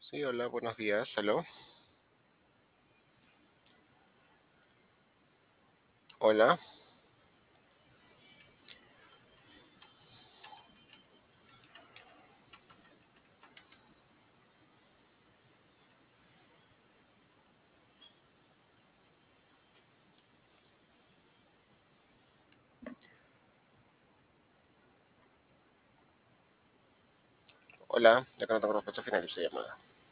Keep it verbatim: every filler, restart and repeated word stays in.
Sí, hola, buenos días. ¿Aló? Hola, hola, ya que no tengo respuesta final de su llamada.